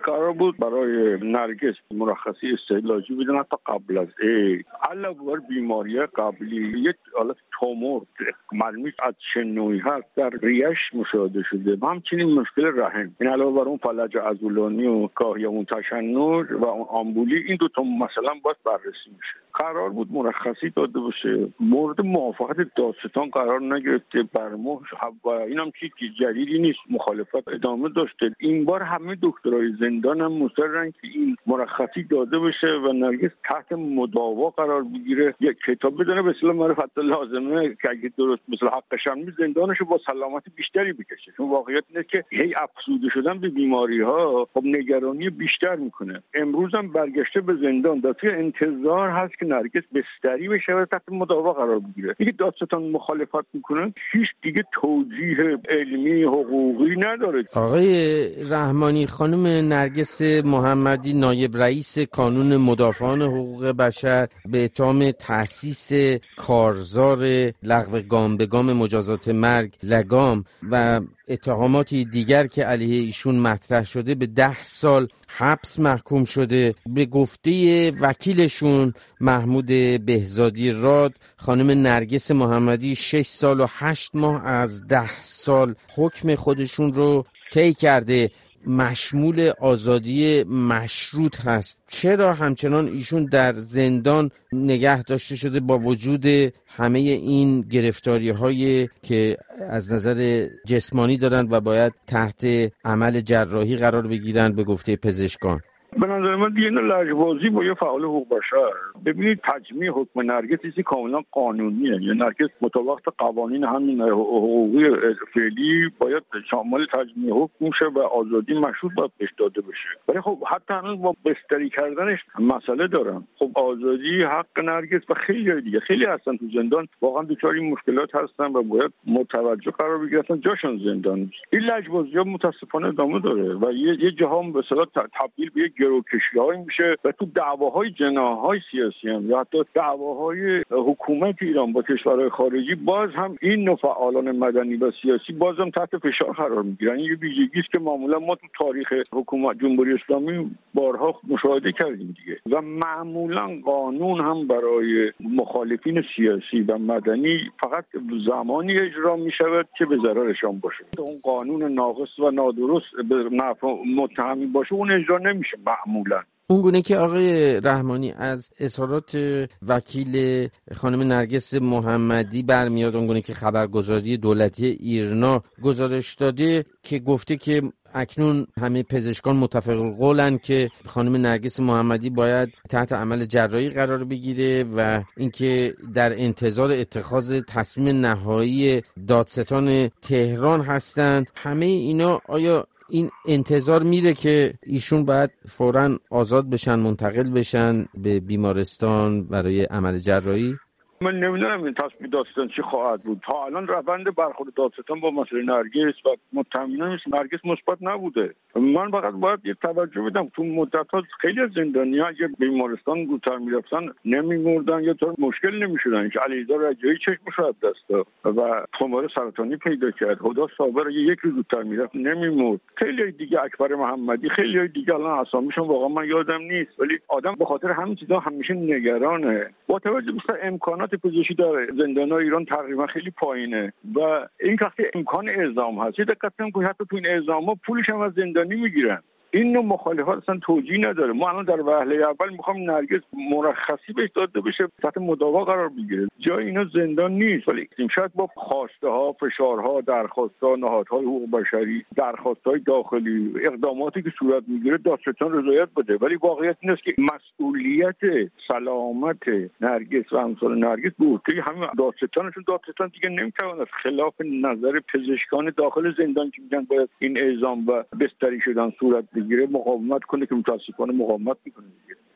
قرار بود برای نرگس مرخصی استعلاجی بدن حتی قبل از علاوه بر بیماری قبلی یک حالت تومور معلوم از چه نوعی هست در ریش مشاهده شده و همچنین مشکل رحم. این علاوه بر اون فلج عضلانی و گاهی اون تشنج و اون آمبولی، این دو تا مثلا باید بررسی میشه. قرار بود مرخصی داده بشه، مورد موافقت دادستان قرار نگرفته، برمهر و اینم چیزی جدیدی نیست، مخالفت ادامه داشته. این بار همه دکترای زندان هم مصرن که این مرخصی داده بشه و نرگس تحت مداوا قرار بگیره، یک کتاب بدونه به اصطلاح معرفت لازمه که اگه درست مثل حقش هم زندانشو با سلامت بیشتری بکشه. چون واقعیت اینه که هی افسوده شدن به بیماری ها خب نگرانی بیشتر میکنه. امروز هم برگشته به زندان، در انتظار هست که نرگس بستری بشه و تحت مداوا قرار بگیره. دیگه دادستان مخالفت میکنه، هیچ دیگه توجیه علمی حقوقی نداره. آقای رحمانی، خانم نرگس محمدی نایب رئیس کانون مدافعان حقوق بشر به اتهام تأسیس کارزار لغو گام به گام مجازات مرگ لگام و اتهاماتی دیگر که علیه ایشون مطرح شده به 10 سال حبس محکوم شده. به گفته وکیلشون محمود بهزادی راد، خانم نرگس محمدی 6 سال و 8 ماه از 10 سال حکم خودشون رو طی کرده، مشمول آزادی مشروط هست. چرا همچنان ایشون در زندان نگه داشته شده با وجود همه این گرفتاری هایی که از نظر جسمانی دارن و باید تحت عمل جراحی قرار بگیرن به گفته پزشکان؟ به نظر من دیگه لجبازی با یه فعال حقوق بشر. ببینید تجمیع حکم نرگس چیزی کاملا قانونیه، یعنی نرگس مطابق قوانین همین حقوقی فعلی باید شامل تجمیع حکم شه و آزادی مشروط باید بهش داده بشه. ولی خب حتی هنوز با بستری کردنش مسئله دارم. خب آزادی حق نرگس و خیلی دیگه خیلی هستن تو زندان واقعا دچار این مشکلات هستن و باید متوجه قرار بگیرن، جاشون زندان نیست. این لجبازی‌ها متاسفانه ادامه داره و یه جهان به اصطلاح تبدیل به گروکشی‌هایی میشه و تو دعواهای جناح‌های سیاسی هم یا حتی دعواهای حکومت ایران با کشورهای خارجی باز هم این نوع فعالان مدنی و سیاسی باز هم تحت فشار قرار میگیرن. یه ویژگی است که معمولا ما تو تاریخ حکومت جمهوری اسلامی بارها مشاهده کردیم دیگه. و معمولا قانون هم برای مخالفین سیاسی و مدنی فقط زمانی اجرا میشود که به ضررشان باشه. اون قانون ناقص و نادرست به نفع متهمی باشه اون اجرا نمیشه معمولا. اون گونه که آقای رحمانی از اظهارات وکیل خانم نرگس محمدی برمیاد، اون گونه که خبرگزاری دولتی ایرنا گزارش داده که گفته که اکنون همه پزشکان متفق القولن که خانم نرگس محمدی باید تحت عمل جراحی قرار بگیره و اینکه در انتظار اتخاذ تصمیم نهایی دادستان تهران هستند. همه اینا آیا این انتظار میره که ایشون باید فوراً آزاد بشن، منتقل بشن به بیمارستان برای عمل جراحی؟ من نمیدونم این تصمیم دادستان چی خواهد بود. تا الان روند برخورد دادستان با مسئله نرگس و متهمین نرگس مثبت نبوده. من فقط باید یه توجه بدم تو مدت‌ها خیلی از زندانی‌ها اگه بیمارستان زودتر میرفتن نمیمردن یا طور مشکل نمیشدن که علیرضا رجایی چشمش از دست داد و تومور سرطانی پیدا کرد. هدا صابر یک روز زودتر میرفت نمیمرد. خیلی دیگه اکبر محمدی، خیلی دیگه الان اسامیشون واقعا من یادم نیست، ولی آدم به خاطر همین چیزا همیشه نگرانه. با توجه به امکانات پزشکی در زندان‌های ایران تقریبا خیلی پایینه و این وقتی امکان اعزام هست، دقت کنید حتی تو این اعزام‌ها پولش هم از زندانی میگیرن. این نوع مخالفت اصلا توجیه نداره. ما الان در وهله اول میخوام نرگس مرخصی بهش داده بشه، تحت مداوا قرار بگیره. جای اینا زندان نیست، ولی شاید با خواسته ها، فشارها، درخواست‌ها، نهادهای حقوق بشری، درخواست‌های داخلی، اقداماتی که صورت میگیره دادستان رضایت بده. ولی واقعیت این است که مسئولیت سلامت نرگس و امثال نرگس به عهده همین دادستان دیگه نمیتونه خلاف نظر پزشکان داخل زندان که میگن باید این اعزام و بستری شدن صورت بگیره مقاومت کنه که متاسفانه مقاومت میکنه دیگه.